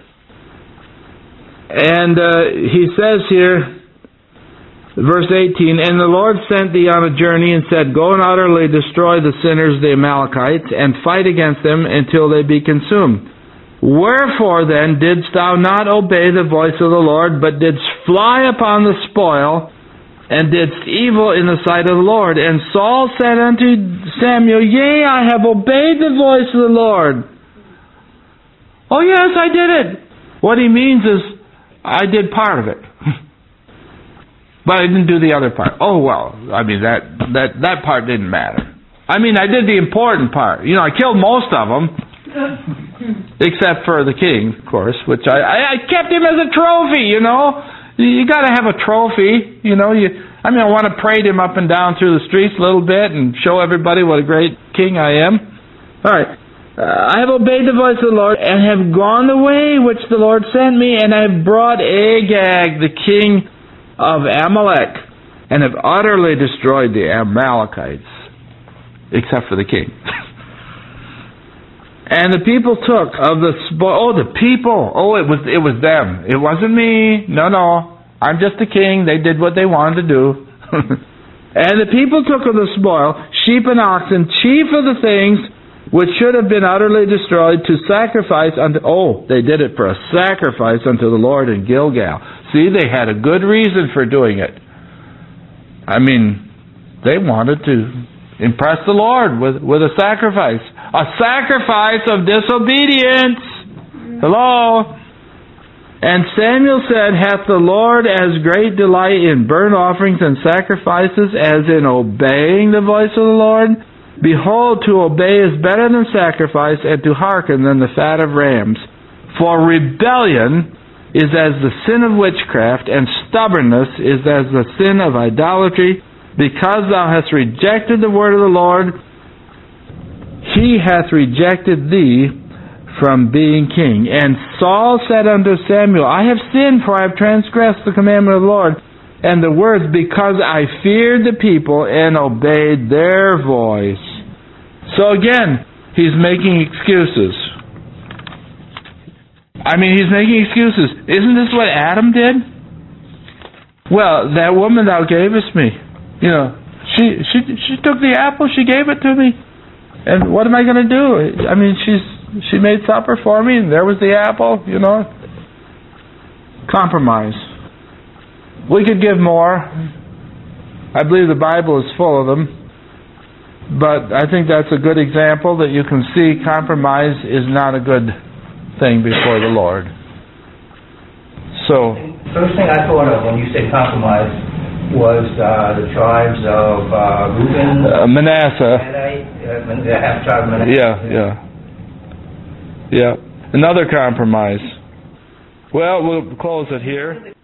A: And uh, he says here, verse eighteen, And the Lord sent thee on a journey and said, Go and utterly destroy the sinners, the Amalekites, and fight against them until they be consumed. Wherefore then didst thou not obey the voice of the Lord, but didst fly upon the spoil, and didst evil in the sight of the Lord? And Saul said unto Samuel, Yea, I have obeyed the voice of the Lord. Oh yes, I did it. What he means is, I did part of it. But I didn't do the other part. Oh, well, I mean, that, that, that part didn't matter. I mean, I did the important part. You know, I killed most of them. Except for the king, of course, which I, I, I kept him as a trophy, you know. You, you got to have a trophy, you know. You, I mean, I want to parade him up and down through the streets a little bit and show everybody what a great king I am. All right. Uh, I have obeyed the voice of the Lord, and have gone the way which the Lord sent me, and I have brought Agag, the king of Amalek, and have utterly destroyed the Amalekites, except for the king. And the people took of the spoil. Oh, the people. Oh, it was it was them. It wasn't me. No, no. I'm just the king. They did what they wanted to do. And the people took of the spoil, sheep and oxen, chief of the things which should have been utterly destroyed, to sacrifice unto, oh, they did it for a sacrifice unto the Lord in Gilgal. See, they had a good reason for doing it. I mean, they wanted to impress the Lord with, with a sacrifice. A sacrifice of disobedience. Hello? And Samuel said, Hath the Lord as great delight in burnt offerings and sacrifices as in obeying the voice of the Lord? Behold, to obey is better than sacrifice, and to hearken than the fat of rams. For rebellion is as the sin of witchcraft, and stubbornness is as the sin of idolatry. Because thou hast rejected the word of the Lord, he hath rejected thee from being king. And Saul said unto Samuel, I have sinned, for I have transgressed the commandment of the Lord, and the words, because I feared the people and obeyed their voice. So again, he's making excuses. I mean, he's making excuses. Isn't this what Adam did? Well, that woman thou gavest me, you know, she she she took the apple, she gave it to me, and what am I going to do? I mean, she's she made supper for me, and there was the apple, you know. Compromise. We could give more. I believe the Bible is full of them, but I think that's a good example that you can see compromise is not a good thing before the Lord. So,
B: first thing I thought of when you said compromise was uh, the tribes of uh, Reuben,
A: uh, Manasseh.
B: uh, the half tribe of Manasseh.
A: Yeah, yeah, yeah. Another compromise. Well, we'll close it here.